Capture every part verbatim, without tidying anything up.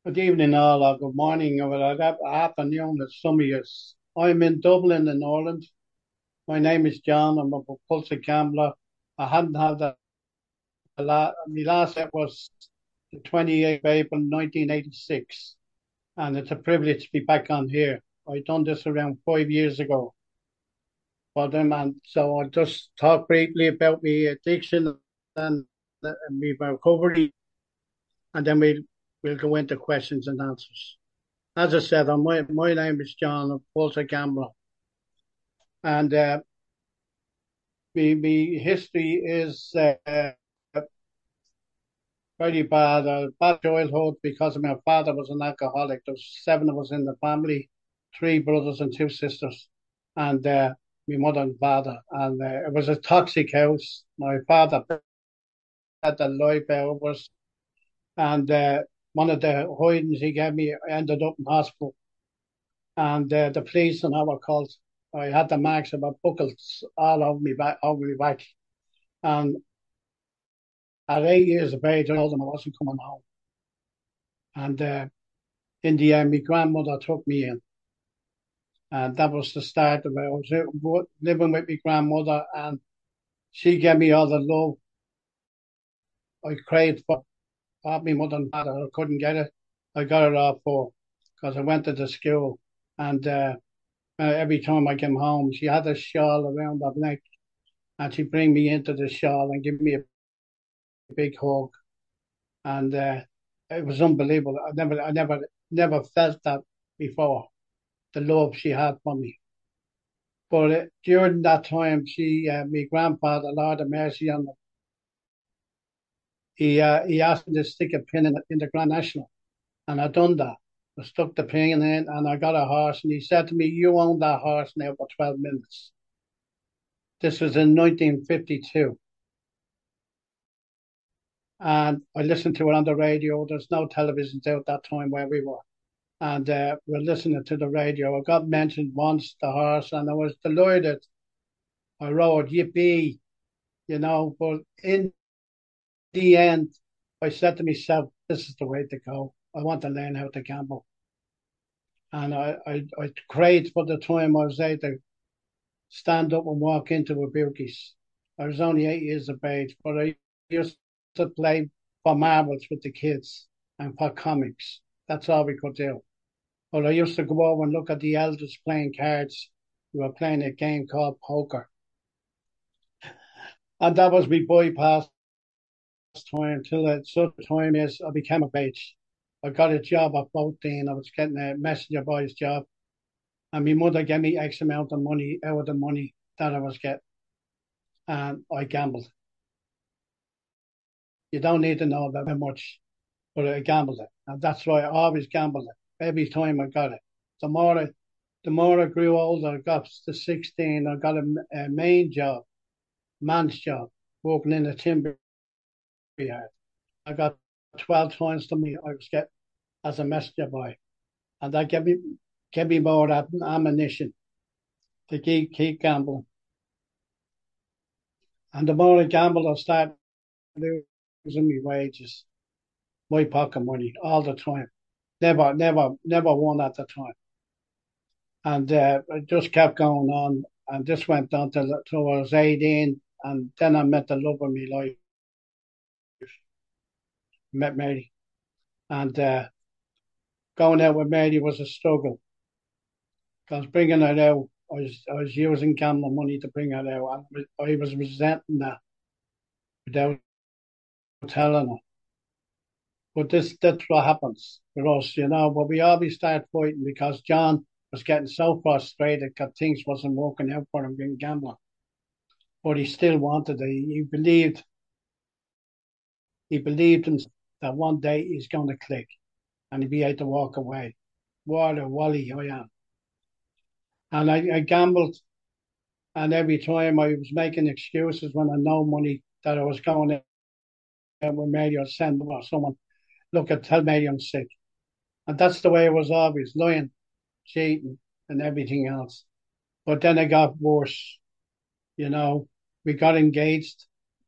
Good evening, all, or good morning, or good afternoon at some of you. I'm in Dublin, in Ireland. My name is John. I'm a compulsive gambler. I hadn't had that a lot. My last set was the twenty-eighth of April, nineteen eighty-six, and it's a privilege to be back on here. I done this around five years ago for them, and so I'll just talk briefly about my addiction and uh, my recovery, and then we'll we'll go into questions and answers. As I said, uh, my my name is John, I'm also a gambler, and uh, my my history is uh, very bad. Uh, bad childhood because my father was an alcoholic. There was seven of us in the family, three brothers and two sisters, and uh, my mother and father. And uh, it was a toxic house. My father had the life out of us, and uh, one of the hidings he gave me I ended up in hospital, and uh, the police and our called. I had the marks of a buckles all over me back, over my back. And at eight years of age, I told them I wasn't coming home. And uh, in the end, my grandmother took me in. And that was the start of it. I was living with my grandmother, and she gave me all the love I craved for. Off my mother and father, I couldn't get it. I got it off for because I went to the school. And uh, uh, every time I came home, she had a shawl around her neck, and she'd bring me into the shawl and give me a big hug. And uh, it was unbelievable. I never, I never, never felt that before. The love she had for me. But uh, during that time, she, uh, my grandfather, Lord of Mercy on him, he, uh, he asked me to stick a pin in, the- in the Grand National, and I done that. I stuck the pin in, and I got a horse, and he said to me, "You own that horse now for twelve minutes." This was in nineteen fifty-two, and I listened to it on the radio. There's no televisions out that time where we were. And uh, we're listening to the radio. I got mentioned once, the horse, and I was delighted. I wrote, "Yippee," you know, but in the end, I said to myself, this is the way to go. I want to learn how to gamble. And I, I, I craved for the time I was able to stand up and walk into a bookies. I was only eight years of age, but I used to play for marbles with the kids and for comics. That's all we could do. But I used to go over and look at the elders playing cards. We were playing a game called poker. And that was my bypass time till the sort of time is I became a age. I got a job at fourteen. I was getting a messenger boy's job. And my mother gave me X amount of money out of the money that I was getting. And I gambled. You don't need to know about how much, but I gambled it. And that's why I always gambled it. Every time I got it. The more I, the more I grew older, I got to sixteen, I got a, a main job, man's job, working in a timber yard. I got twelve times the money I was getting as a messenger boy. And that gave me gave me more ammunition to keep keep gambling. And the more I gambled, I started losing my wages, my pocket money all the time. Never, never, never won at the time. And uh, it just kept going on. And this went on till, till I was eighteen. And then I met the love of my life, met Mary. And uh, going out with Mary was a struggle because bringing her out, I was, I was using gambling money to bring her out. And I was resenting that without telling her. But this that's what happens with us, you know. But we always start fighting because John was getting so frustrated because things wasn't working out for him being gambling. But he still wanted it. He believed he believed in that one day he's going to click and he'd be able to walk away. What a wally I am. And I, I gambled, and every time I was making excuses when I know money that I was going out with Mary or send or someone, look at tell Mary I'm sick. And that's the way it was always lying, cheating, and everything else. But then it got worse. You know, we got engaged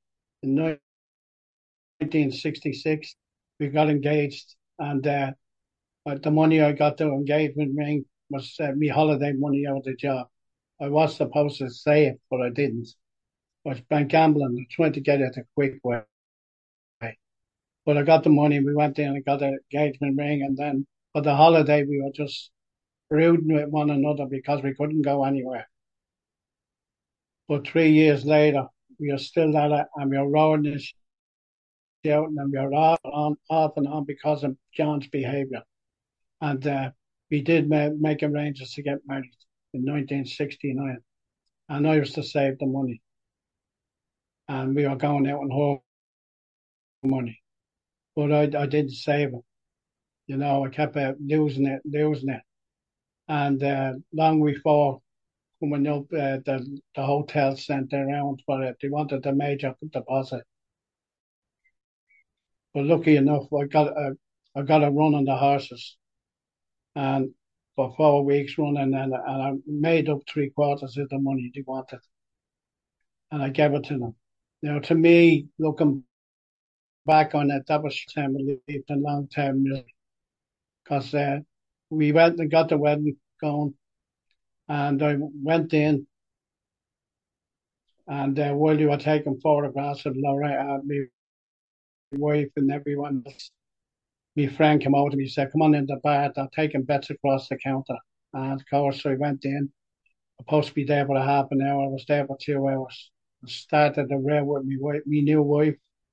in nineteen sixty-six. We got engaged, and uh, But the money I got the engagement ring was uh, me holiday money out of the job. I was supposed to save, but I didn't. I was been gambling, trying to get it a quick way. But I got the money. We went in and got an engagement ring, and then for the holiday we were just rooting with one another because we couldn't go anywhere. But three years later, we are still at it, and we are rolling this out, and we are off, on, off and on because of John's behaviour. And uh, we did ma- make arrangements to get married in nineteen sixty-nine, and I was to save the money, and we were going out and home money, but I, I didn't save it. You know, I kept uh, losing it, losing it, and uh, long before coming up, uh, the the hotel sent around for it. They wanted a major deposit, but lucky enough, I got a I got a run on the horses, and for four weeks running, and, and I made up three quarters of the money they wanted, and I gave it to them. Now, to me, looking back on it, that was time relief and long term misery, because uh, we went and got the wedding going, and I went in, and uh, while you were taking photographs of Laura, uh, my wife, and everyone else, my friend came over to me and said, "Come on in the bar, they're taking bets across the counter." And of course, I went in. I was supposed to be there for a half an hour. I was there for two hours. I started the rail with my wife, my new wife,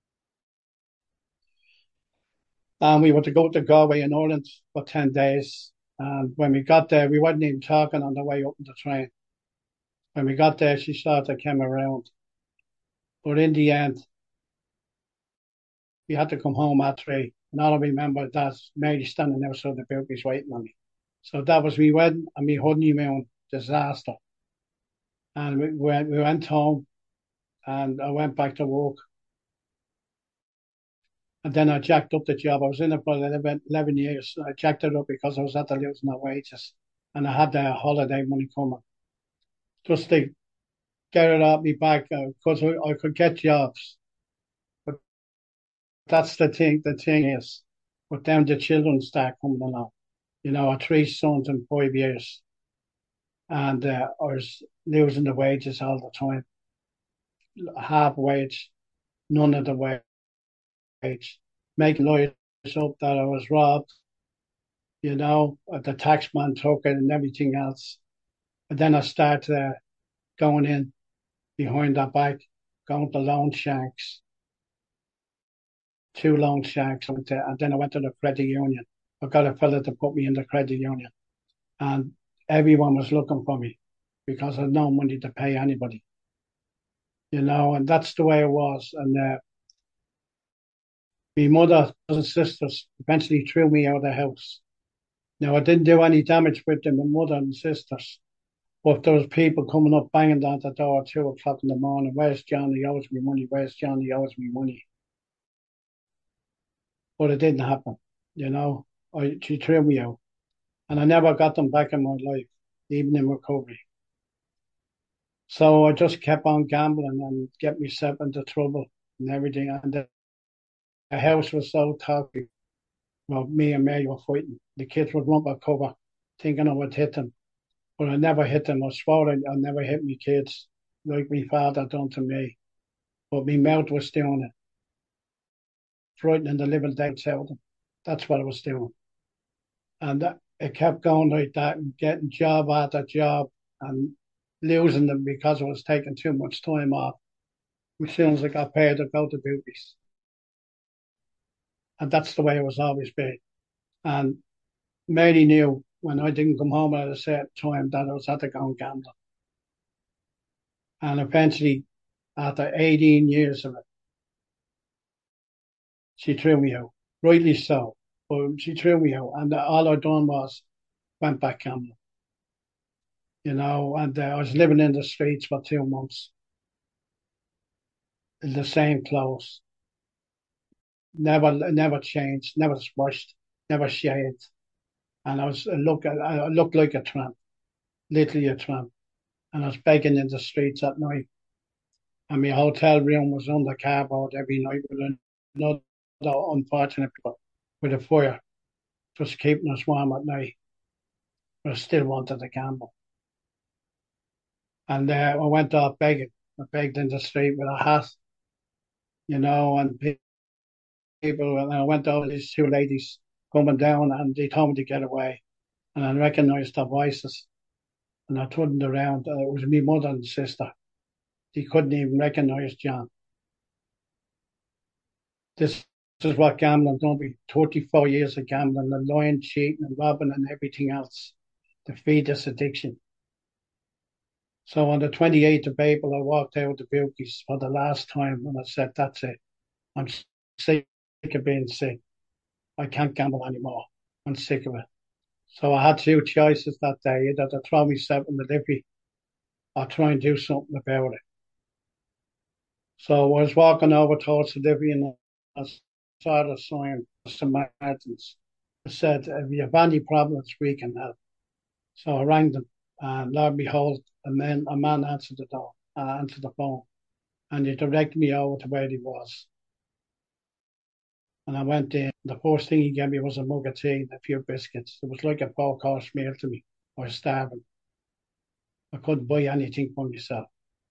and we were to go to Galway in Ireland for ten days. And when we got there, we wasn't even talking on the way up in the train. When we got there, she sort of came around. But in the end, we had to come home at three. And all I remember that Mary standing outside the Bilkies waiting on me. So that was me wedding and me honeymoon disaster. And we went, we went home, and I went back to work. And then I jacked up the job. I was in it for eleven, eleven years. I jacked it up because I was at the losing my wages. And I had the holiday money coming. Just to get it off me back because uh, I, I could get jobs. But that's the thing. The thing is, but then the children start coming along. You know, I had three sons in five years, and uh, I was losing the wages all the time. Half wage, none of the wage. Making lies up that I was robbed. You know, the taxman took it and everything else. And then I started uh, going in behind that back, going to loan shanks, two loan shanks, and then I went to the credit union. I got a fella to put me in the credit union, and everyone was looking for me because I had no money to pay anybody, you know, and that's the way it was. And uh, my mother and sisters eventually threw me out of the house. Now, I didn't do any damage with them, my mother and sisters, but there was people coming up banging down the door at two o'clock in the morning. Where's Johnny? He owes me money. Where's Johnny? He owes me money. But it didn't happen, you know. I, she threw me out, and I never got them back in my life, even in recovery. So I just kept on gambling and get myself into trouble and everything. And the, the house was so toxic. Well, me and Mary were fighting. The kids would run for cover, thinking I would hit them. But I never hit them. I swore I, I never hit my kids like my father done to me. But my mouth was doing it, frightening the living daylights out of them. That's what I was doing. And that, it kept going like that, and getting job after job and losing them because I was taking too much time off. As soon as I got paid, I'd go to boobies. And that's the way it was always been. And Mary knew when I didn't come home at a certain time that I was at the go and gambling. And eventually, after eighteen years of it, she threw me out. Rightly so. But she threw me out. And all I done was went back gambling. You know, and uh, I was living in the streets for two months in the same clothes. Never, never changed, never washed, never shaved. And I was I look, I looked like a tramp, literally a tramp. And I was begging in the streets at night. And my hotel room was under cardboard every night with another unfortunate people with a fire. just keeping us warm at night. But I still wanted to gamble. And uh, I went off begging. I begged in the street with a hat, you know, and people, and I went over these two ladies coming down and they told me to get away. And I recognized their voices and I turned around. Uh, it was my mother and sister. They couldn't even recognize John. This, this is what gambling done me. thirty-four years of gambling and lying, cheating and robbing and everything else to feed this addiction. So on the twenty-eighth of April, I walked out the Bilkies for the last time and I said, that's it. I'm sick of being sick. I can't gamble anymore. I'm sick of it. So I had two choices that day, either to throw myself in the liffey or try and do something about it. So I was walking over towards the liffey and I saw the sign, Saint Martin's. It said, if you have any problems, we can help. So I rang them and lo and behold, a man, a man answered the door, uh, answered the phone and he directed me over to where he was. And I went in. The first thing he gave me was a mug of tea and a few biscuits. It was like a four course meal to me. I was starving. I couldn't buy anything for myself.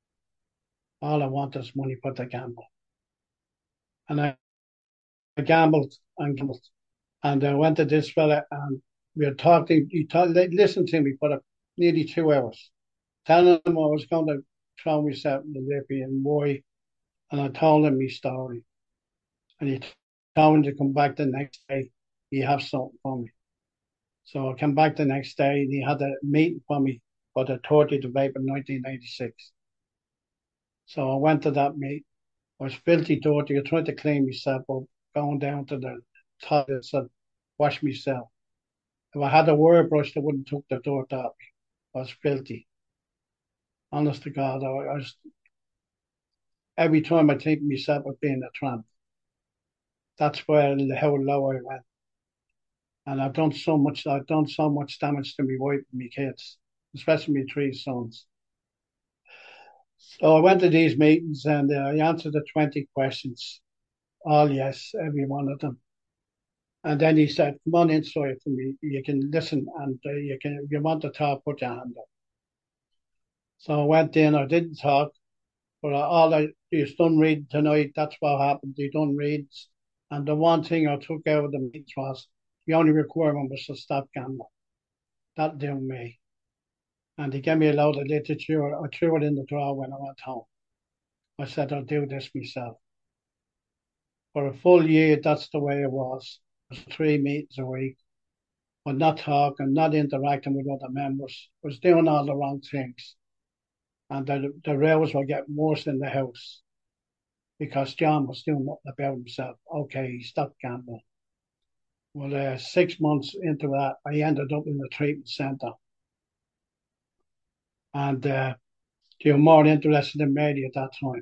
All I wanted was money for the gamble. And I, I gambled and gambled. And I went to this fella and we were talking. He talk, listened to me for a, nearly two hours, telling him I was going to throw myself in the liffey and why. And I told him my story. And he told me to come back the next day. He have something for me. So I came back the next day and he had a meeting for me for the thirtieth of April nineteen ninety-six. So I went to that meeting. I was filthy dirty. I tried to clean myself up, going down to the toilets and wash myself. If I had a wire brush, they wouldn't took the dirt off me. I was filthy. Honest to God, I, I was, every time I think myself of being a tramp. That's where how low I went. And I've done so much. I've done so much damage to my wife and my kids, especially my three sons. So I went to these meetings and uh, I answered the twenty questions. All yes, every one of them. And then he said, "Come on inside to me. You can listen, and uh, you can. If you want to talk, put your hand up." So I went in. I didn't talk, but all I just done read tonight. That's what happened. They done reads, and the one thing I took out of the meetings was the only requirement was to stop gambling. That did me. And he gave me a load of literature. I threw it in the drawer when I went home. I said, I'll do this myself. For a full year, that's the way it was. It was three meetings a week, but not talking, not interacting with other members. I was doing all the wrong things. And the, the rows were getting worse in the house because John was doing nothing about himself. Okay, he stopped gambling. Well, uh, six months into that, I ended up in the treatment centre. And uh, they were more interested in Mary at that time.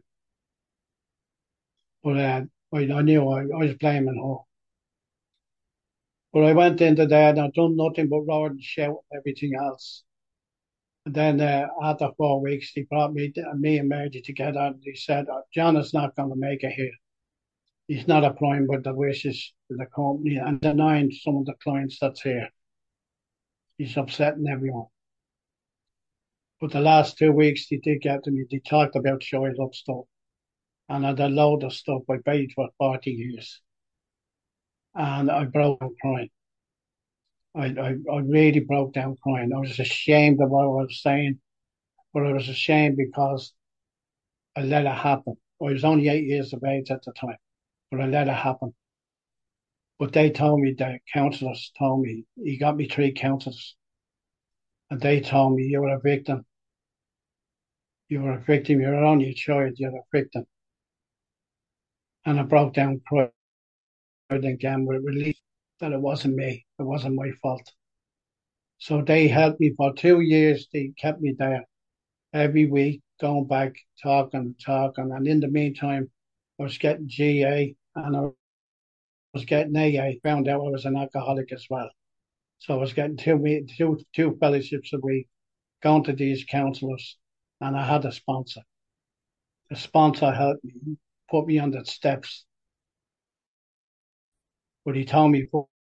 But uh, I, I knew I, I was blaming her. But I went into there and I done nothing but roar and shout and everything else. And then uh, after four weeks, they brought me, me and Mary together and they said, oh, John is not going to make it here. He's not applying with the wishes of the company and denying some of the clients that's here. He's upsetting everyone. But the last two weeks, they did get to me. They talked about childhood stuff. And I had a load of stuff I paid for forty years. And I broke down crying. I, I, I really broke down crying. I was ashamed of what I was saying, but I was ashamed because I let it happen. I was only eight years of age at the time, but I let it happen. But they told me, the counsellors told me, he got me three counsellors, and they told me, you were a victim. You were a victim. You're only a child. You're a victim. And I broke down crying again with relief that it wasn't me. It wasn't my fault. So they helped me for two years. They kept me there every week, going back, talking, talking. And in the meantime, I was getting G A and I was getting A A. Found out I was an alcoholic as well. So I was getting two, two, two fellowships a week, going to these counsellors, and I had a sponsor. The sponsor helped me, put me on the steps. But he told me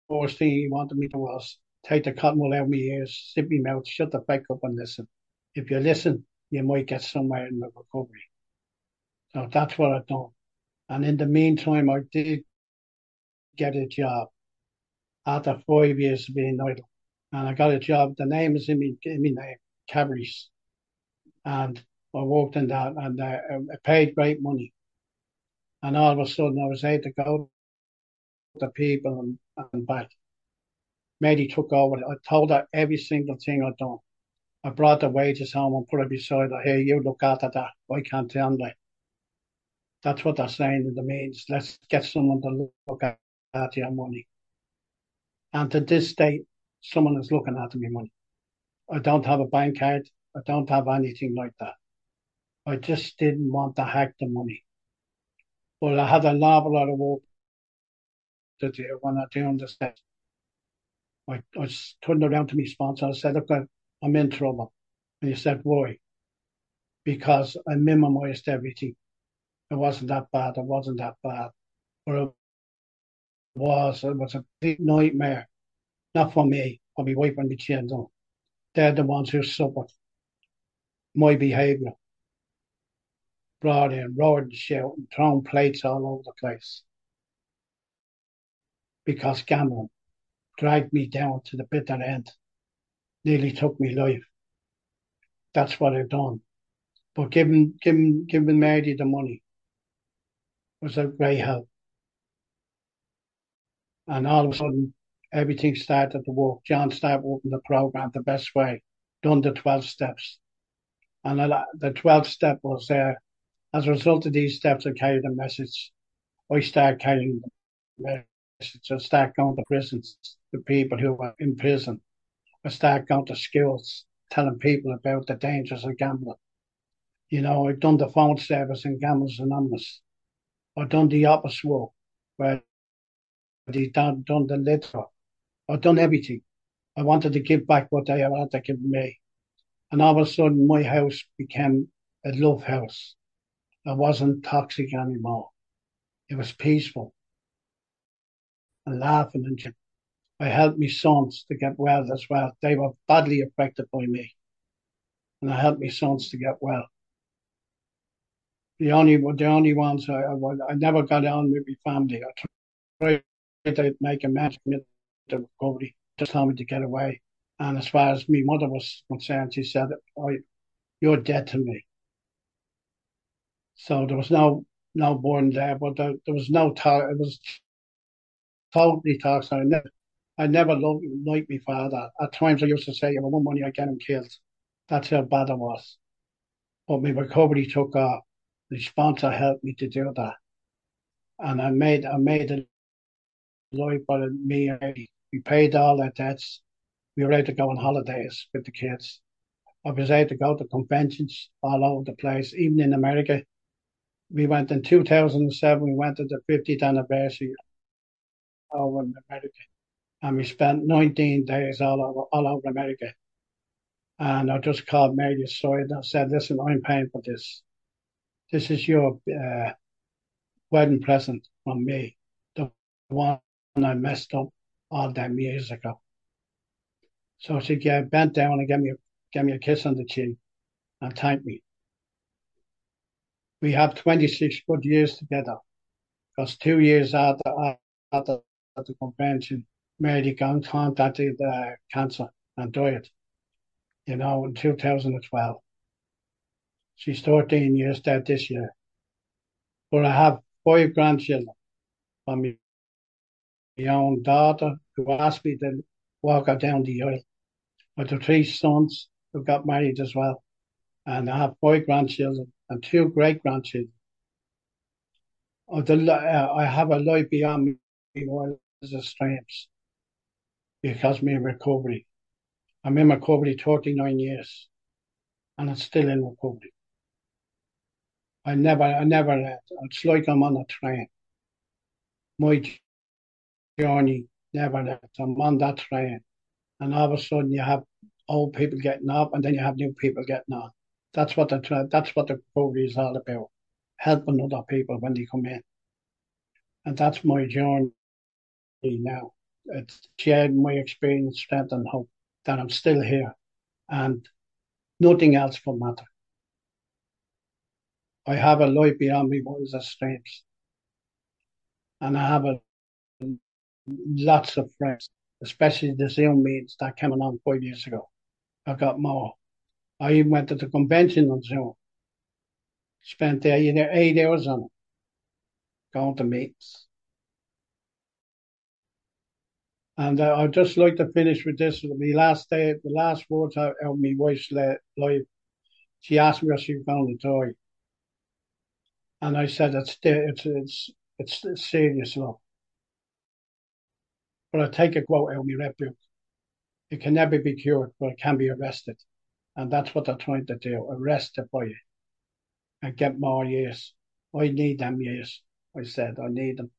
first thing he wanted me to do was take the cotton wool out of my ears, zip my mouth, shut the fuck up and listen. If you listen, you might get somewhere in the recovery. So that's what I've done. And in the meantime, I did get a job after five years of being idle. And I got a job. The name is in me, in me name, Cadbury's. And I worked in that and uh, I paid great money. And all of a sudden I was able to go to people and, and back. Mary took over. I told her every single thing I'd done. I brought the wages home and put it beside her. Here, you look after that. I can't handle it. That's what they're saying in the means. Let's get someone to look after your money. And to this day, someone is looking after me money. I don't have a bank card. I don't have anything like that. I just didn't want to hack the money. But I had an awful lot of work to do when I doing this. I, I turned around to my sponsor. I said, look, I'm in trouble. And he said, why? Because I minimized everything. It wasn't that bad. It wasn't that bad. But it was. It was a big nightmare. Not for me, for my wife and my children. They're the ones who suffered my behaviour. Brought in, roaring, shouting, throwing plates all over the place. Because gambling dragged me down to the bitter end. Nearly took me life. That's what I've done. But giving, giving, giving Mary the money was a great help. And all of a sudden, everything started to work. John started working the program the best way, done the twelve steps. And I, the twelfth step was there. Uh, as a result of these steps, I carried a message. I started carrying the message. I started going to prisons, the people who were in prison. I started going to schools, telling people about the dangers of gambling. You know, I've done the phone service in Gamblers Anonymous. I've done the opposite work, where they've done, done the litter. I've done everything. I wanted to give back what they had to give me. And all of a sudden, my house became a love house. It wasn't toxic anymore. It was peaceful and laughing. And I helped my sons to get well as well. They were badly affected by me. And I helped my sons to get well. The only the only ones I, I, I never got on with my family. I tried to make a match commit to recovery, just told me to get away. And as far as my mother was concerned, she said, oh, you're dead to me. So there was no no born there, but there, there was no talk. It was totally toxic. I never, I never loved like my father. At times I used to say, if I want money, I get him killed. That's how bad it was. But my recovery took off. The sponsor helped me to do that, and I made I made a life for me and Eddie. We paid all our debts. We were able to go on holidays with the kids. I was able to go to conventions all over the place, even in America. We went in two thousand seven, we went to the fiftieth anniversary over in America. And we spent nineteen days all over, all over America. And I just called Mary aside and I said, listen, I'm paying for this. This is your uh, wedding present from me. The one I messed up all them years ago. So she gave, bent down and gave me, a, gave me a kiss on the cheek and thanked me. We have twenty-six good years together. Because two years after, after the convention, Mary Gang contacted uh, cancer and died, you know, in two thousand twelve. She's thirteen years dead this year. But I have five grandchildren from my, my own daughter who asked me to walk her down the aisle. I have three sons who got married as well. And I have five grandchildren and two great grandchildren. I have a life beyond me wildest dreams because of my recovery. I'm in recovery thirty-nine years and I'm still in recovery. I never, I never, it's like I'm on a train. My journey never left. I'm on that train. And all of a sudden you have old people getting off and then you have new people getting on. That's what the, that's what the recovery is all about. Helping other people when they come in. And that's my journey now. it's shared my experience, strength, and hope that I'm still here, and nothing else will matter. I have a life beyond me wildest dreams, and I have a, lots of friends, especially the Zoom meetings that came along five years ago. I got more. I even went to the convention on Zoom, spent eight, eight hours on it, going to meetings. And uh, I'd just like to finish with this. The last day, the last words out of my wife's life, she asked me what she found a toy. And I said, it's, it's, it's, it's, it's serious love. But I take a quote out of my rep book. It can never be cured, but it can be arrested. And that's what they're trying to do, arrest the boy and get more years. I need them years. I said, I need them.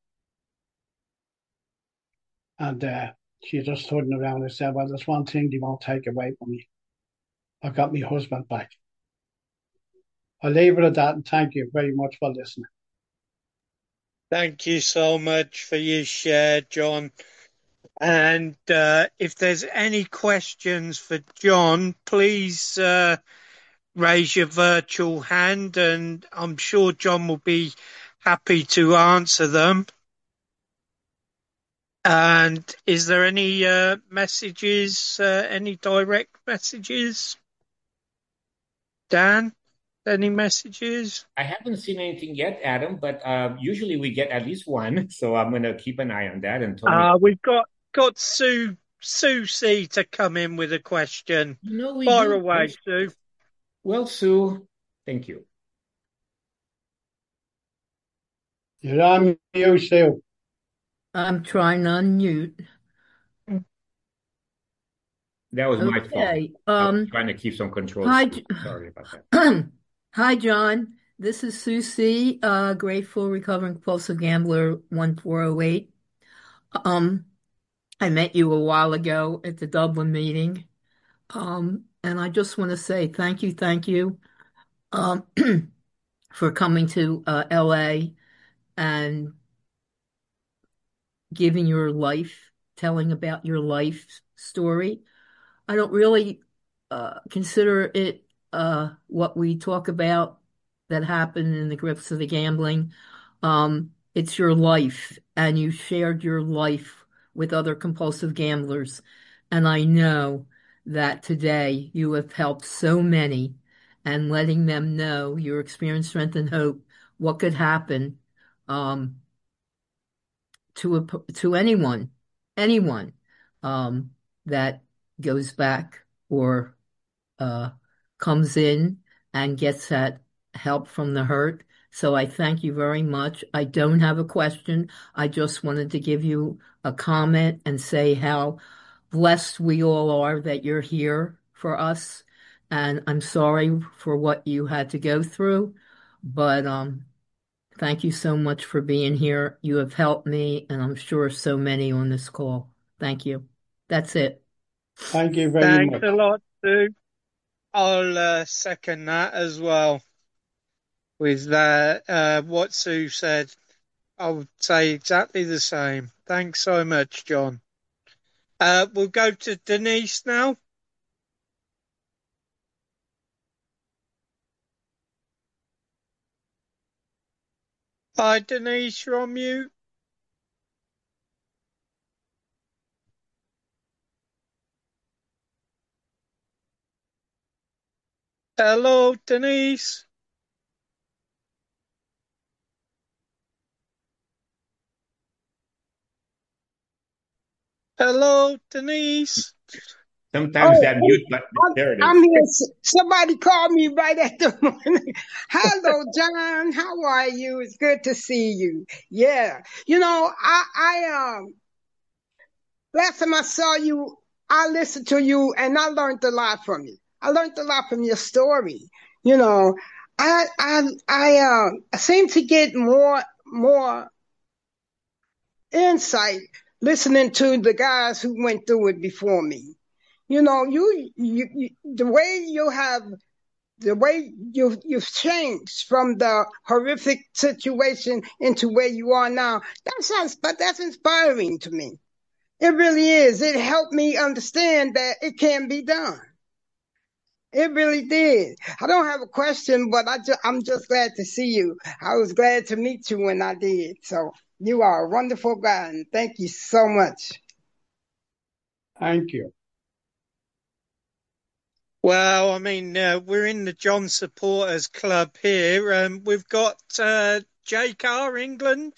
And uh, she just turned around and said, well, there's one thing they won't take away from me. I got my husband back. I'll leave it at that, and thank you very much for listening. Thank you so much for your share, John. And uh, if there's any questions for John, please uh, raise your virtual hand, and I'm sure John will be happy to answer them. And is there any uh, messages, uh, any direct messages? Dan, any messages? I haven't seen anything yet, Adam, but uh, usually we get at least one, so I'm going to keep an eye on that. And Tony, uh, we've got got Sue Sue C to come in with a question. No, we Fire do. away, Sue. Well, Sue, thank you. You're on mute, Sue. I'm trying to unmute. That was my Okay. fault. I was Um, trying to keep some control. hi, Sorry about that. Hi, John. This is Susie, uh, grateful recovering compulsive gambler one four oh eight. Um, I met you a while ago at the Dublin meeting. Um, and I just want to say thank you, thank you, um, for coming to uh, L A and giving your life, telling about your life story. I don't really uh, consider it uh, what we talk about that happened in the grips of the gambling. Um, it's your life, and you shared your life with other compulsive gamblers. And I know that today you have helped so many, and letting them know your experience, strength, and hope, what could happen um, to a, to anyone, anyone um, that goes back or uh, comes in and gets that help from the hurt. So I thank you very much. I don't have a question. I just wanted to give you a comment and say how blessed we all are that you're here for us. And I'm sorry for what you had to go through, but um, thank you so much for being here. You have helped me, and I'm sure so many on this call. Thank you. That's it. Thank you very Thanks much. a lot, Sue. I'll uh, second that as well. With that, uh, what Sue said, I would say exactly the same. Thanks so much, John. Uh, we'll go to Denise now. Hi, Denise, you're on mute. Hello, Denise. Hello, Denise. Sometimes Oh, that mute button, I'm, there it is. I'm here. Somebody called me right at the morning. Hello, John. How are you? It's good to see you. Yeah. You know, I, I, um, last time I saw you, I listened to you and I learned a lot from you. I learned a lot from your story. You know, I, I, I, uh, I seem to get more, more insight listening to the guys who went through it before me. You know, you, you, you the way you have, the way you, you've changed from the horrific situation into where you are now, that sounds, but that's inspiring to me. It really is. It helped me understand that it can be done. It really did. I don't have a question, but I ju- I'm just glad to see you. I was glad to meet you when I did. So you are a wonderful guy, and thank you so much. Thank you. Well, I mean, uh, we're in the John Supporters Club here. Um, we've got uh, J Car England.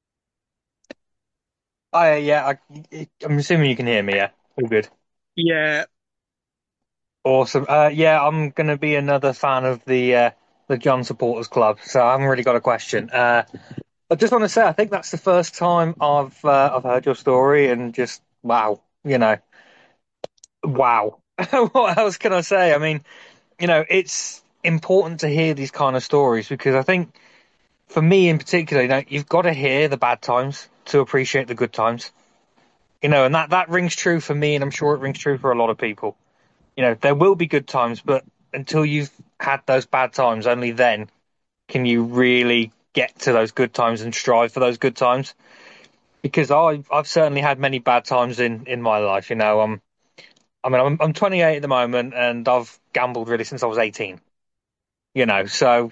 Oh, yeah, I, I'm assuming you can hear me, yeah? All good. Yeah. Awesome. Uh, yeah, I'm going to be another fan of the uh, the John Supporters Club, so I haven't really got a question. Uh, I just want to say, I think that's the first time I've uh, I've heard your story, and just wow, you know, wow. What else can I say? I mean, you know, it's important to hear these kind of stories because I think, for me in particular, you know, you've got to hear the bad times to appreciate the good times. You know, and that, that rings true for me, and I'm sure it rings true for a lot of people. You know, there will be good times, but until you've had those bad times, only then can you really get to those good times and strive for those good times. Because I've I've certainly had many bad times in, in my life. You know, I'm I mean I'm I'm twenty-eight at the moment, and I've gambled really since I was eighteen. You know, so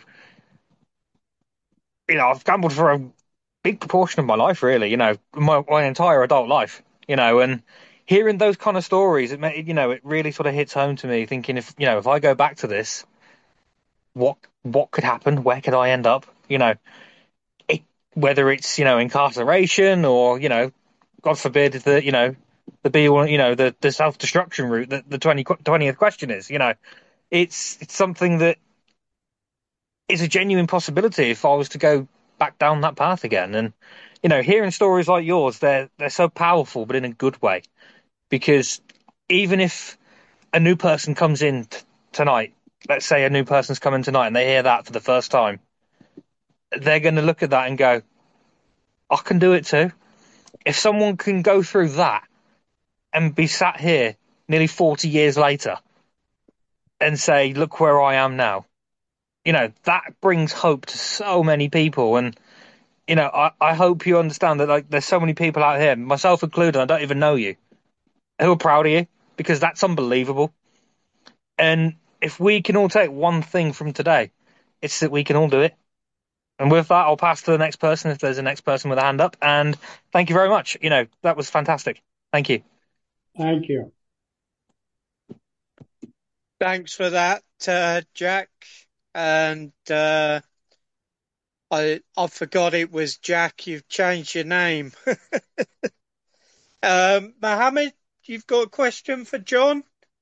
you know I've gambled for a big proportion of my life, really. You know, my my entire adult life. You know, and hearing those kind of stories, it ma- you know it really sort of hits home to me. Thinking if you know if I go back to this, what what could happen? Where could I end up? You know, it, whether it's you know incarceration or you know, God forbid the you know the be one you know the, the self destruction route that the twenty, twentieth question is. You know, it's it's something that is a genuine possibility if I was to go back down that path again. And you know, hearing stories like yours, they're they're so powerful, but in a good way. Because even if a new person comes in t- tonight, let's say a new person's coming tonight and they hear that for the first time, they're going to look at that and go, I can do it too. If someone can go through that and be sat here nearly forty years later and say, look where I am now, you know, that brings hope to so many people. And, you know, I, I hope you understand that, like, there's so many people out here, myself included, I don't even know you, who are proud of you because that's unbelievable. And if we can all take one thing from today, it's that we can all do it. And with that, I'll pass to the next person if there's a next person with a hand up. And thank you very much. You know, that was fantastic. Thank you. Thank you. Thanks for that, uh, Jack. And uh, I I forgot it was Jack. You've changed your name. um, Mohammed, you've got a question for John?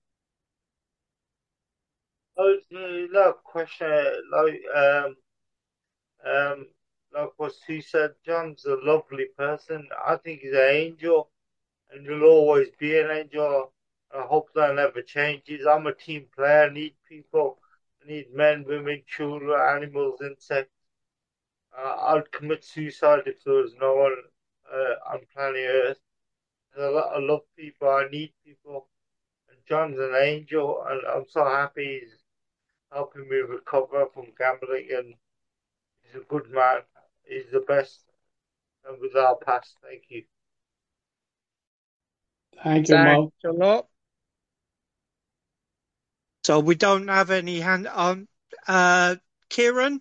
Oh, no question. Like, um, um, like what Sue said, John's a lovely person. I think he's an angel, and he'll always be an angel. I hope that never changes. I'm a team player. I need people. I need men, women, children, animals, insects. Uh, I'd commit suicide if there was no one uh, on planet Earth. There's a lot, I love people. I need people. And John's an angel, and I'm so happy he's helping me recover from gambling, and he's a good man. He's the best, and with our past. Thank you. Thank you, Thanks Mo. a lot. So we don't have any hand on. Uh, Kieran?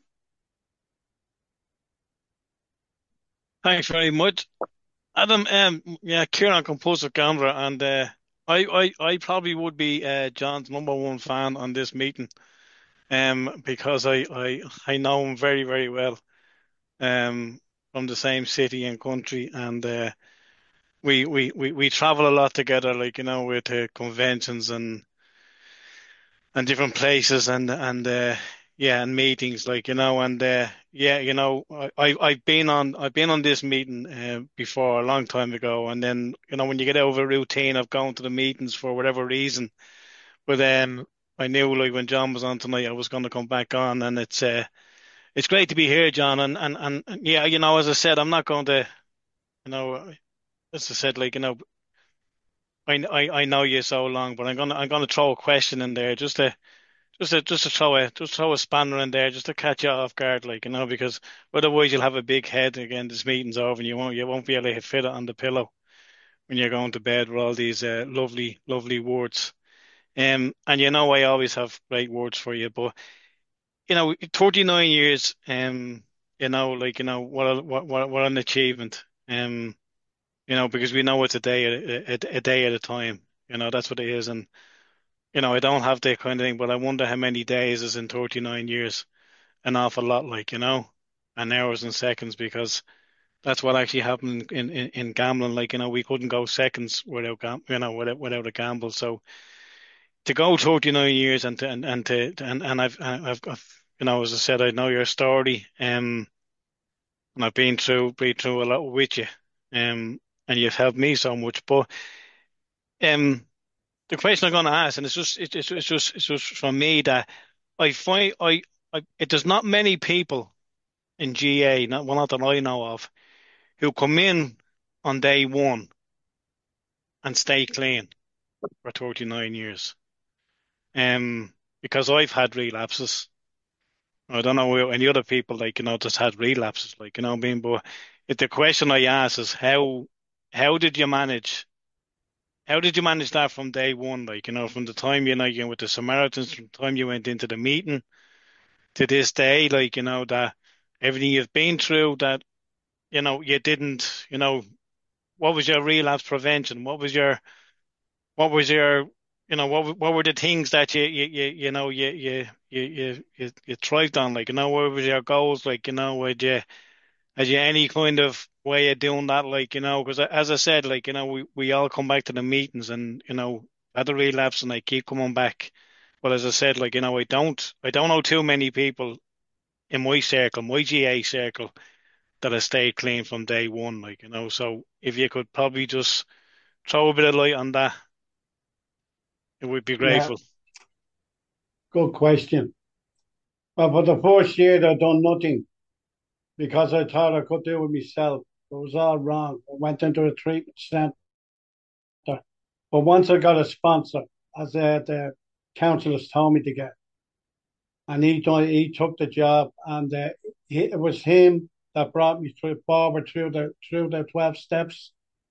Thanks very much, Adam. Um, yeah, Kieran, composer Gambra, and uh, I, I, I probably would be uh, John's number one fan on this meeting, um, because I, I, I know him very, very well, um, from the same city and country, and uh, we, we, we, we travel a lot together, like you know, with uh, conventions and and different places and and uh, yeah, and meetings, like you know, and uh, yeah, you know, I I- I've been on I've been on this meeting uh, before a long time ago, and then you know when you get over a routine of going to the meetings for whatever reason, but um, I knew like when John was on tonight, I was going to come back on, and it's uh, it's great to be here, John, and and and and, yeah, you know, as I said, I'm not going to, you know, as I said, like you know. I, I, I know you so long, but I'm gonna I'm gonna throw a question in there just to Just to just to throw a just throw a spanner in there, just to catch you off guard, like you know, because otherwise you'll have a big head again. This meeting's over, and you won't you won't be able to fit it on the pillow. when you're going to bed with all these uh, lovely, lovely words. Um, and you know, I always have great words for you, but you know, thirty-nine years, um, you know, like, you know, what, a, what, what, what an achievement. Um, you know, because we know it's a day, a, a, a day at a time. You know, that's what it is. And, you know, I don't have that kind of thing, but I wonder how many days is in thirty-nine years. An awful lot, like, you know, and hours and seconds, because that's what actually happened in, in, in gambling. Like, you know, we couldn't go seconds without, gam you know, without, without a gamble. So to go thirty-nine years and to, and, and to, and, and I've, I've, I've, you know, as I said, I know your story, um, and I've been through, been through a lot with you, um, and you've helped me so much. But, um, the question I'm going to ask, and it's just, it's, it's, it's just, it's just from me that I find, I, I, it, there's not many people in G A, not one that I know of, who come in on day one and stay clean for thirty-nine years. Um, because I've had relapses. I don't know any other people, like, you know, just had relapses, like, you know what I mean? But if the question I ask is how, how did you manage, how did you manage that from day one? Like, you know, from the time, you know, you with the Samaritans, from the time you went into the meeting to this day, like, you know, that everything you've been through, that, you know, you didn't, you know, what was your relapse prevention? What was your, what was your, you know, what what were the things that you you you, you know you you you you you you thrived on? Like, you know, what was your goals? Like, you know, would you had you any kind of way of doing that? Like, you know, because as I said, like, you know, we we all come back to the meetings, and you know, had a relapse, and I keep coming back. But as I said, like, you know, I don't I don't know too many people in my circle, my G A circle, that have stayed clean from day one. Like, you know, so if you could probably just throw a bit of light on that, it would be Yeah, grateful. good question. Well, for the first year, I done nothing because I thought I could do it myself. It was all wrong. I went into a treatment centre. But once I got a sponsor, as uh, the counsellors told me to get, and he done, he took the job, and uh, he, it was him that brought me through forward through the through the twelve steps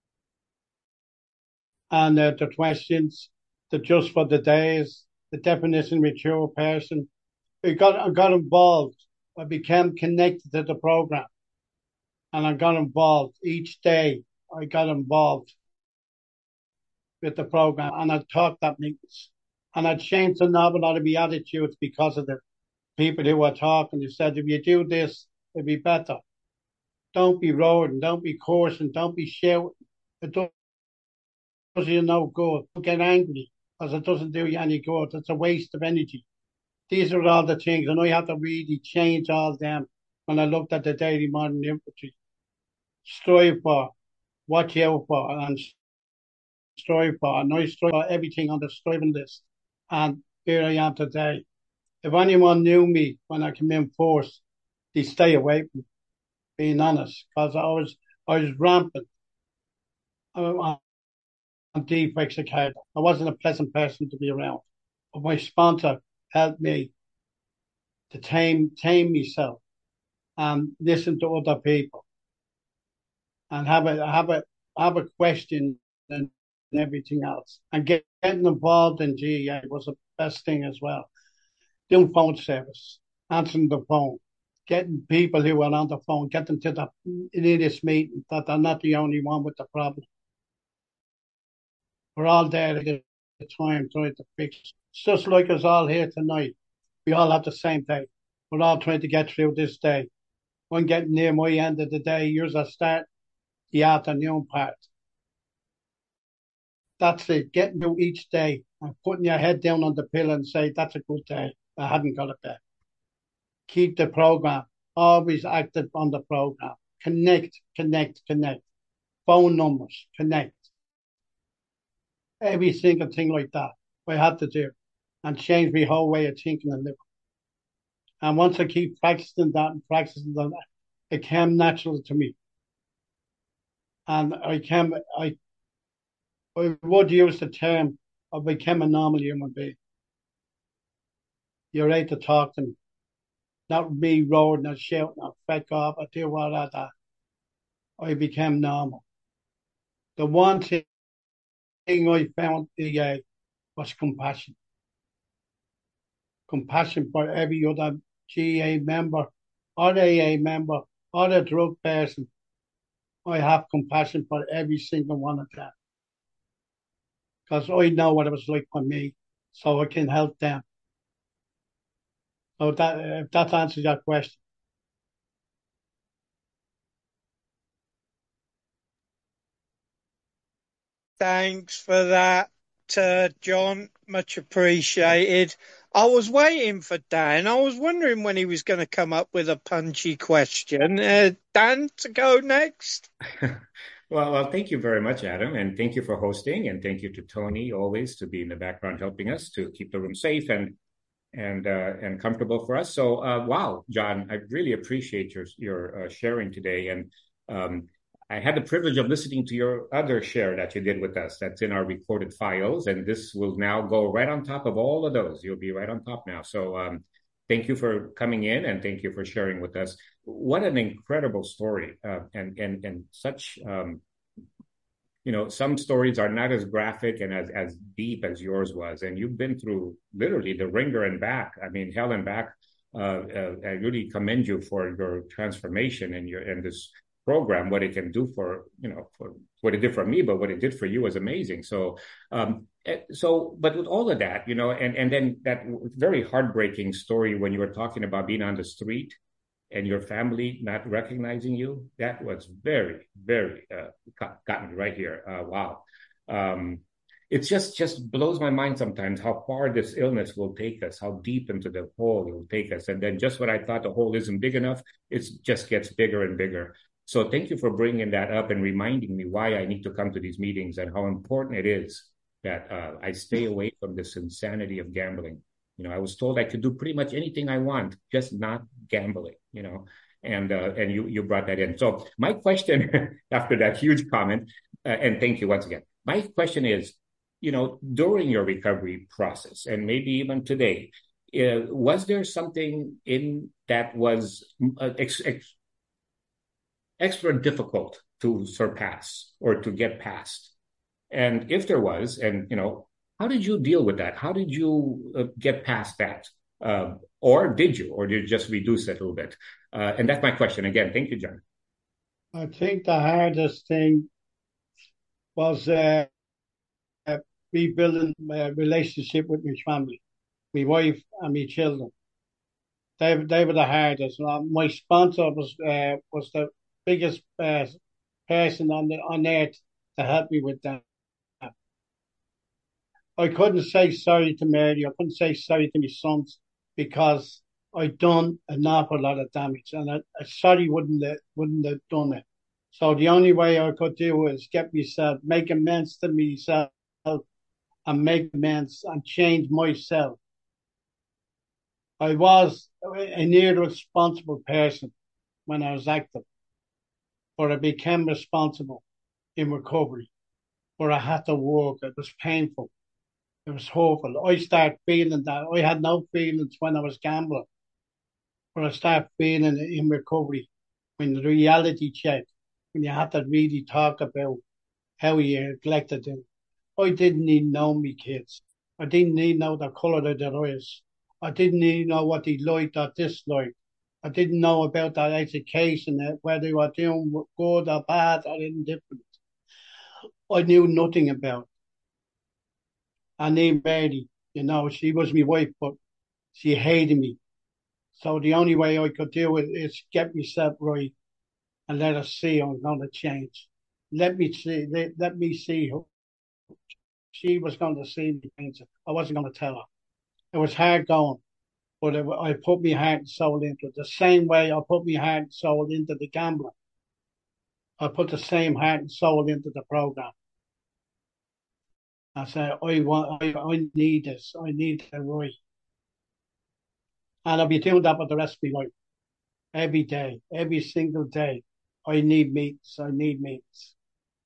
and uh, the questions, the just for the days, the definition of mature person. I got I got involved. I became connected to the program, and I got involved each day. I got involved with the program, and I taught that meetings, and I changed a lot of my attitudes because of the people who were talking. They said, if you do this, it'll be better. Don't be roaring, don't be cursing, don't be shouting. It does you no good. Don't get angry because it doesn't do you any good. It's a waste of energy. These are all the things, and I had to really change all them when I looked at the daily modern infantry. Strive for, watch out for, and strive for. And I strive for everything on the striving list. And here I am today. If anyone knew me when I came in force, they stay away from me, being honest, because I was I was rampant on defects account. I wasn't a pleasant person to be around. But my sponsor helped me to tame tame myself and listen to other people and have a have a have a question and everything else. And get, getting involved in G A was the best thing as well. Doing phone service, answering the phone, getting people who are on the phone, get them to the in this meeting that they're not the only one with the problem. We're all there at the time trying to fix. It's just like us all here tonight. We all have the same day. We're all trying to get through this day. I'm getting near my end of the day. Yours are start the afternoon part. That's it. Getting through each day and putting your head down on the pillow and say, that's a good day. I haven't got it back. Keep the program. Always active on the program. Connect, connect, connect. Phone numbers, connect. Every single thing like that I had to do and change my whole way of thinking and living. And once I keep practicing that and practicing that, it came natural to me. And I came, I, I would use the term, I became a normal human being. You're right to talk to me. Not me roaring and shouting and feck off or do all of that. I became normal. The one thing I found the uh, was compassion. Compassion for every other G A member, or A A member, or a drug person. I have compassion for every single one of them because I know what it was like for me, so I can help them. So that if that answers your question. Thanks for that, uh, John. Much appreciated. I was waiting for Dan. I was wondering when he was going to come up with a punchy question. Uh, Dan, to go next. Well, well, thank you very much, Adam, and thank you for hosting, and thank you to Tony always to be in the background helping us to keep the room safe and and uh, and comfortable for us. So, uh, wow, John, I really appreciate your your uh, sharing today, and um, I had the privilege of listening to your other share that you did with us. That's in our recorded files, and this will now go right on top of all of those. You'll be right on top now. So, um, thank you for coming in, and thank you for sharing with us. What an incredible story, uh, and and and such. Um, you know, some stories are not as graphic and as, as deep as yours was. And you've been through literally the ringer and back. I mean, hell and back. Uh, uh, I really commend you for your transformation and your, and this program, what it can do for, you know, for what it did for me, but what it did for you was amazing. So, um, so, but with all of that, you know, and, and then that very heartbreaking story when you were talking about being on the street and your family not recognizing you, that was very, very, uh, got me right here. Uh, wow. Um, it just, just blows my mind sometimes how far this illness will take us, how deep into the hole it will take us. And then just when I thought the hole isn't big enough, it just gets bigger and bigger. So thank you for bringing that up and reminding me why I need to come to these meetings and how important it is that uh, I stay away from this insanity of gambling. You know, I was told I could do pretty much anything I want, just not gambling, you know, and uh, and you, you brought that in. So my question after that huge comment, uh, and thank you once again, my question is, you know, during your recovery process and maybe even today, uh, was there something in that was uh, ex- ex- extra difficult to surpass or to get past? And if there was, and, you know, how did you deal with that? How did you uh, get past that? Uh, or did you, or did you just reduce it a little bit? Uh, and that's my question again. Thank you, John. I think the hardest thing was uh, uh, rebuilding my relationship with my family, my wife and my children. They, they were the hardest. Uh, my sponsor was uh, was the biggest uh, person on the on earth to help me with that. I couldn't say sorry to Mary. I couldn't say sorry to my sons because I done an awful lot of damage, and I, I sorry wouldn't have, wouldn't have done it. So the only way I could do is get myself, make amends to myself, and make amends and change myself. I was an irresponsible person when I was active, but I became responsible in recovery. But I had to work. It was painful. It was hopeful. I started feeling that. I had no feelings when I was gambling, but I started feeling it in recovery when the reality check, when you had to really talk about how you neglected them. I didn't even know me kids. I didn't even know the colour of their eyes. I didn't even know what they liked or disliked. I didn't know about their education, whether they were doing good or bad or indifferent. I knew nothing about it. I knew Mary, you know, she was my wife, but she hated me. So the only way I could do it is get myself right and let her see I'm going to change. Let me see, let, let me see who she was going to see me. I wasn't going to tell her. It was hard going, but it, I put my heart and soul into it. The same way I put my heart and soul into the gambling. I put the same heart and soul into the program. I said, I want, I, I need this. I need it right. And I'll be doing that for the rest of my life. Every day, every single day. I need meats. I need meats.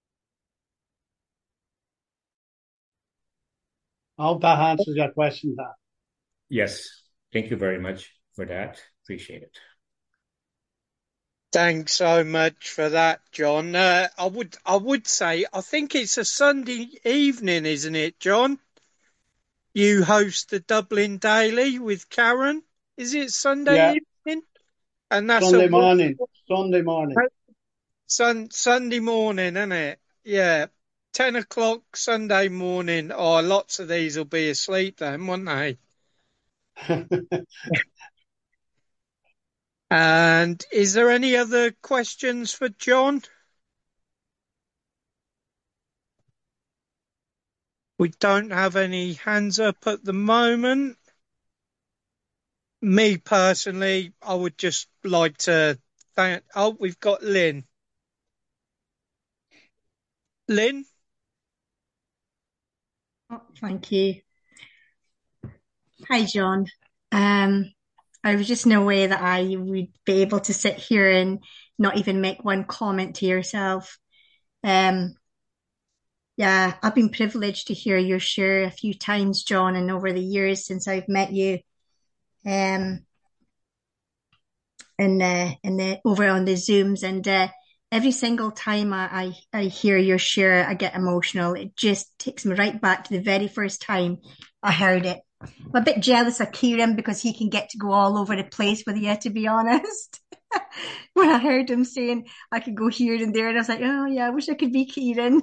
I hope that answers your question, Dan. Yes. Thank you very much for that. Appreciate it. Thanks so much for that, John. Uh, I would, I would say, I think it's a Sunday evening, isn't it, John? You host the Dublin Daily with Karen. Is it Yeah, Sunday evening? And that's a Sunday morning. Sunday morning. sun, Sunday morning, isn't it? Yeah. Ten o'clock Sunday morning. Oh, lots of these will be asleep then, won't they? And is there any other questions for John? We don't have any hands up at the moment. Me personally, I would just like to thank. Oh, we've got Lynn. Lynn? Oh, thank you. Hi, John. Um, I was just no way that I would be able to sit here and not even make one comment to yourself. Um, yeah, I've been privileged to hear your share a few times, John, and over the years since I've met you, um, and uh, and the over on the Zooms, and uh, every single time I, I I hear your share, I get emotional. It just takes me right back to the very first time I heard it. I'm a bit jealous of Kieran because he can get to go all over the place with you, to be honest. When I heard him saying I could go here and there, and I was like, oh yeah, I wish I could be Kieran.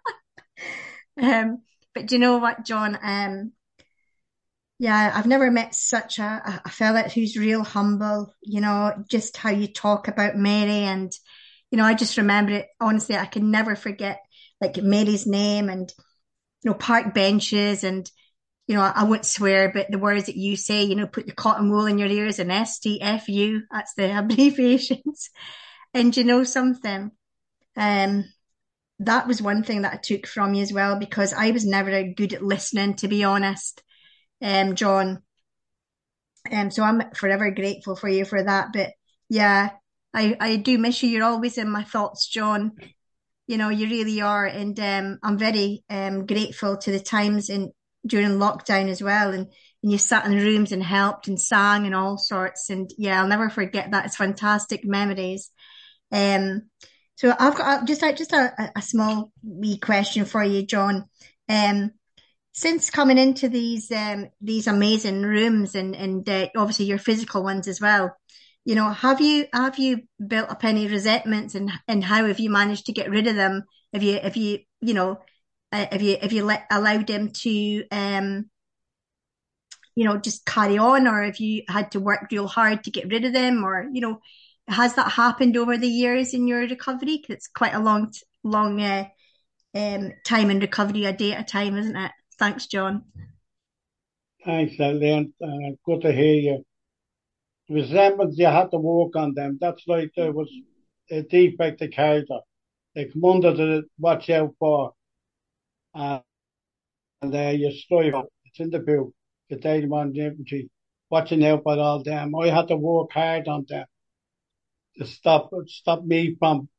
um, but do you know what, John? Um, yeah, I've never met such a, a fella who's real humble, you know, just how you talk about Mary. And, you know, I just remember it, honestly, I can never forget like Mary's name and, you know, park benches and, you know, I won't swear, but the words that you say, you know, put your cotton wool in your ears and S T F U, that's the abbreviations. And you know something? Um, that was one thing that I took from you as well, because I was never good at listening, to be honest, um, John. Um, so I'm forever grateful for you for that. But yeah, I, I do miss you. You're always in my thoughts, John. You know, you really are. And um, I'm very um, grateful to the times in during lockdown as well. And, and you sat in rooms and helped and sang and all sorts. And yeah, I'll never forget that. It's fantastic memories. Um, so I've got just a, just a, a small wee question for you, John. Um, since coming into these um, these amazing rooms and and uh, obviously your physical ones as well, you know, have you have you built up any resentments, and and how have you managed to get rid of them? Have you have you you know uh, have you have you let allowed them to um you know just carry on, or have you had to work real hard to get rid of them, or you know has that happened over the years in your recovery? 'Cause it's quite a long long uh, um time in recovery, a day at a time, isn't it? Thanks, John. Thanks, Elaine. Uh, good to hear you. Resentments, you have to work on them. That's like there was a defect of character. They come under to watch out for, uh, and uh, you strive. It's in the book, the daily one infantry, watching out for all them. I had to work hard on them to stop stop me from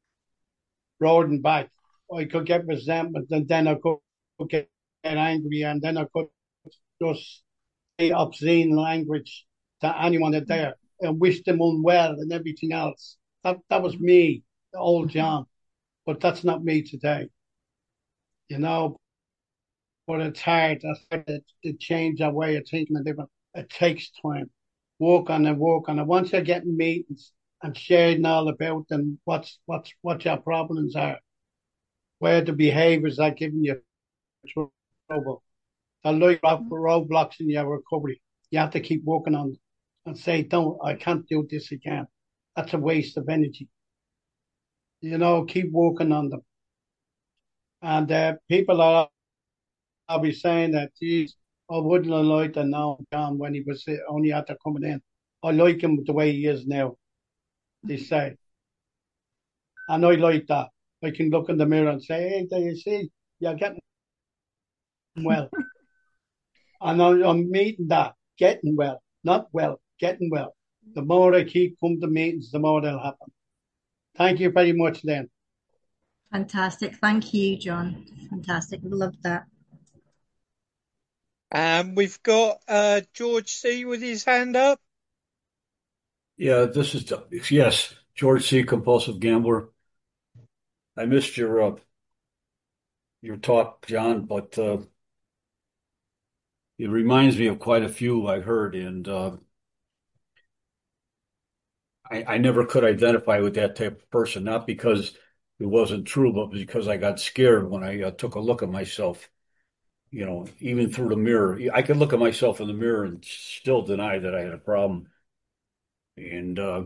rolling back. I could get resentment, and then I could get angry, and then I could just say obscene language to anyone that there and wish them unwell and everything else. That that was me, the old John. But that's not me today, you know. But it's hard. That's hard to, to change our way of thinking and different. It takes time. Work on it, work on it. Once you're getting meetings and sharing all about them, what's what's what your problems are, where the behaviours are giving you trouble. They're like roadblocks in your recovery. You have to keep working on them and say, don't, I can't do this again. That's a waste of energy. You know, keep working on them. And uh, people are, I'll be saying that, geez, I wouldn't have liked to know John when he was only after coming in. I like him the way he is now, they say. And I like that. I can look in the mirror and say, hey, there you see, you're getting well. And I'm, I'm meeting that, getting well, not well, getting well. The more I keep coming to meetings, the more they'll happen. Thank you very much, then. Fantastic. Thank you, John. Fantastic. Love that. Um, we've got uh, George C. with his hand up. Yeah, this is, yes, George C., compulsive gambler. I missed your uh, your talk, John, but uh, it reminds me of quite a few I heard, and uh, I, I never could identify with that type of person, not because it wasn't true, but because I got scared when I uh, took a look at myself. You know, even through the mirror, I could look at myself in the mirror and still deny that I had a problem. And uh,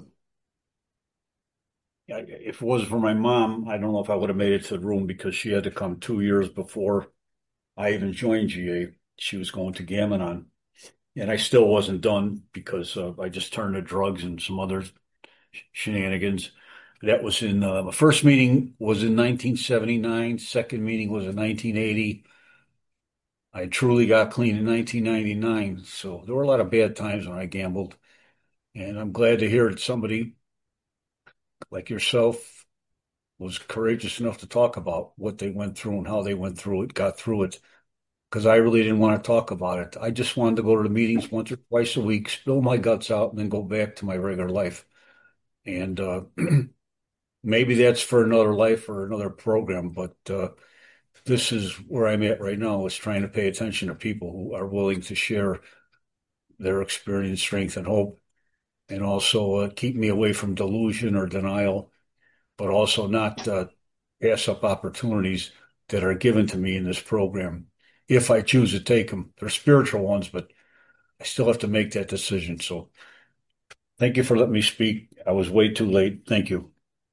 if it wasn't for my mom, I don't know if I would have made it to the room because she had to come two years before I even joined G A. She was going to Gam-Anon, and I still wasn't done because uh, I just turned to drugs and some other shenanigans. That was in uh, the first meeting was in nineteen seventy-nine. Second meeting was in nineteen eighty. I truly got clean in nineteen ninety-nine. So there were a lot of bad times when I gambled, and I'm glad to hear that somebody like yourself was courageous enough to talk about what they went through and how they went through it, got through it. Because I really didn't want to talk about it. I just wanted to go to the meetings once or twice a week, spill my guts out, and then go back to my regular life. And uh, maybe that's for another life or another program, but uh, this is where I'm at right now, is trying to pay attention to people who are willing to share their experience, strength, and hope, and also uh, keep me away from delusion or denial, but also not uh, pass up opportunities that are given to me in this program if I choose to take them. They're spiritual ones, but I still have to make that decision. So thank you for letting me speak. I was way too late. Thank you.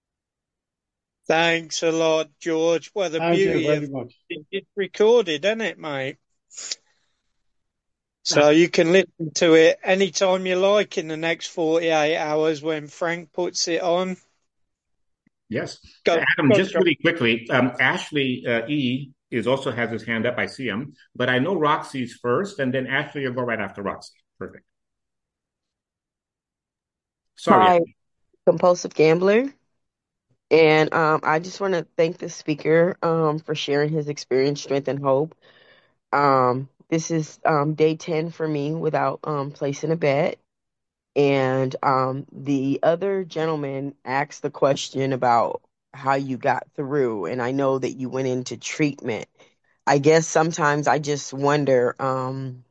Thanks a lot, George. Well, the Thank you beauty very of much. it, it's recorded, isn't it, mate? So you can listen to it anytime you like in the next forty-eight hours when Frank puts it on. Yes. Go, Adam, go, just John. really quickly, um, Ashley uh, E. is also has his hand up. I see him, but I know Roxy's first, and then Ashley will go right after Roxy. Perfect. Sorry. Hi, Ashley. compulsive gambler. And um, I just want to thank the speaker um, for sharing his experience, strength, and hope. Um, this is um, day ten for me without um, placing a bet. And um, the other gentleman asked the question about how you got through. And I know that you went into treatment. I guess sometimes I just wonder um,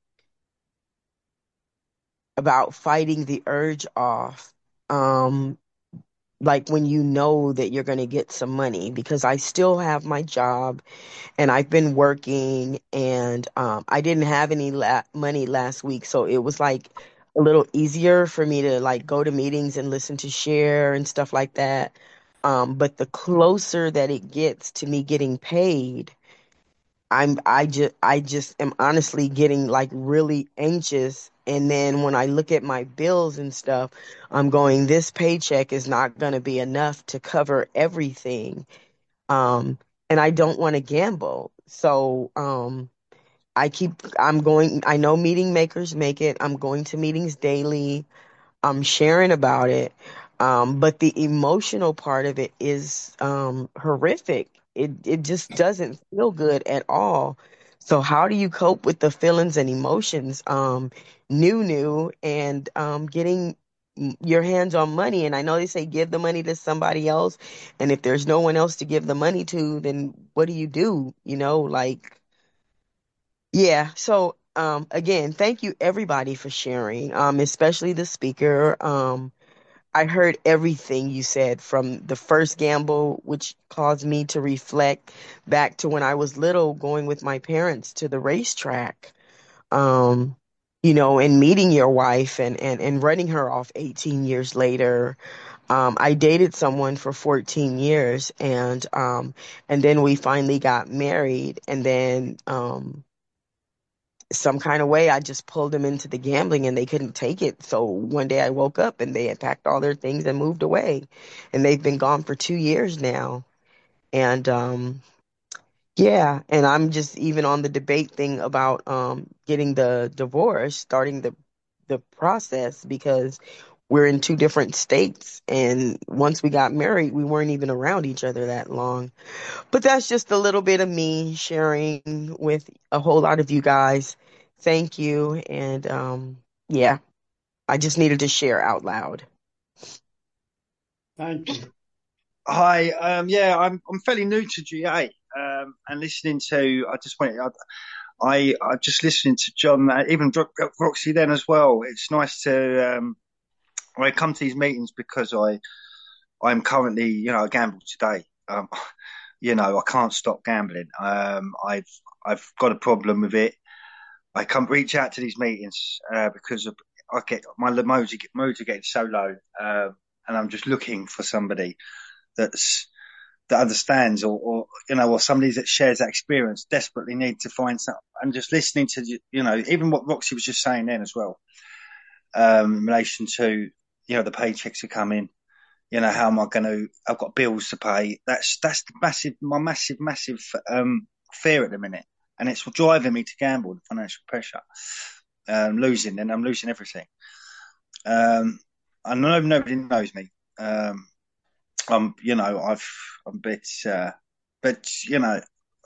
about fighting the urge off. Um, like when you know that you're going to get some money, because I still have my job and I've been working, and um, I didn't have any la- money last week. So it was like a little easier for me to like go to meetings and listen to share and stuff like that. Um, but the closer that it gets to me getting paid, I'm I just I just am honestly getting like really anxious. And then when I look at my bills and stuff, I'm going, this paycheck is not going to be enough to cover everything. Um, and I don't want to gamble. So um, I keep I'm going. I know meeting makers make it. I'm going to meetings daily. I'm sharing about it. Um, but the emotional part of it is um, horrific. It it just doesn't feel good at all. So how do you cope with the feelings and emotions? Um, new, new, and um, getting m- your hands on money. And I know they say give the money to somebody else, and if there's no one else to give the money to, then what do you do? You know, like yeah. So um, again, thank you everybody for sharing, um, especially the speaker. Um, I heard everything you said from the first gamble, which caused me to reflect back to when I was little, going with my parents to the racetrack, um, you know, and meeting your wife and, and, and running her off eighteen years later. Um, I dated someone for fourteen years, and um, and then we finally got married, and then um, some kind of way I just pulled them into the gambling, and they couldn't take it. So one day I woke up and they had packed all their things and moved away, and they've been gone for two years now. And um yeah, and I'm just even on the debate thing about um getting the divorce, starting the the process, because we're in two different states, and once we got married we weren't even around each other that long. But that's just a little bit of me sharing with a whole lot of you guys. Thank you. And um, yeah, I just needed to share out loud. Thank you. Hi, um, yeah, I'm I'm fairly new to G A, um, and listening to, I just went, I, I, I just listening to John, uh, even Dro- Roxy then as well. It's nice to, um, I come to these meetings because I, I'm currently, you know, I gamble today. Um, you know, I can't stop gambling. Um, I've, I've got a problem with it. I come reach out to these meetings, uh, because of, I get, my moods, moods are getting so low, um, and I'm just looking for somebody that's, that understands, or, or you know, or somebody that shares that experience. Desperately need to find something. And just listening to, you know, even what Roxy was just saying then as well, um, in relation to, you know, the paychecks are coming. You know, how am I going to? I've got bills to pay. That's that's the massive, my massive, massive um, fear at the minute, and it's driving me to gamble. The financial pressure, um, losing, and I'm losing everything. Um, I know nobody knows me. Um, I'm, you know, I've, I'm a bit, uh, but you know,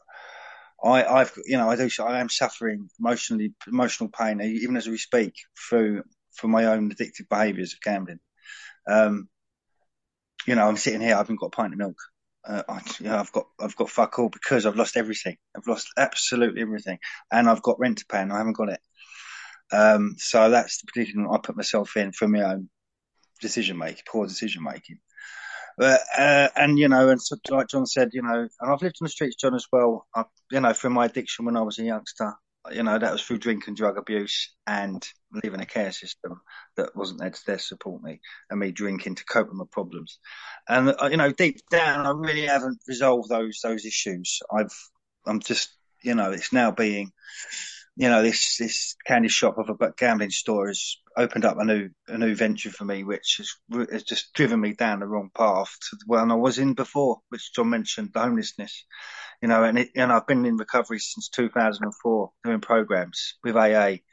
I, I've, you know, I do, I am suffering emotionally, emotional pain, even as we speak, through, from my own addictive behaviours of gambling. Um, you know, I'm sitting here, I haven't got a pint of milk. Uh, I, you know, I've got, I've got fuck all because I've lost everything. I've lost absolutely everything, and I've got rent to pay, and I haven't got it. Um, so that's the predicament I put myself in for my own decision making, poor decision making. But, uh, and, you know, and so, like John said, you know, and I've lived on the streets, John, as well. I, you know, through my addiction when I was a youngster, you know, that was through drink and drug abuse and living a care system that wasn't there to, there to support me, and me drinking to cope with my problems. And, uh, you know, deep down, I really haven't resolved those, those issues. I've, I'm just, you know, it's now being, you know, this, this candy shop of a gambling store has opened up a new, a new venture for me, which has, has just driven me down the wrong path to the one I was in before, which John mentioned, the homelessness, you know, and it, and I've been in recovery since two thousand four doing programs with A A,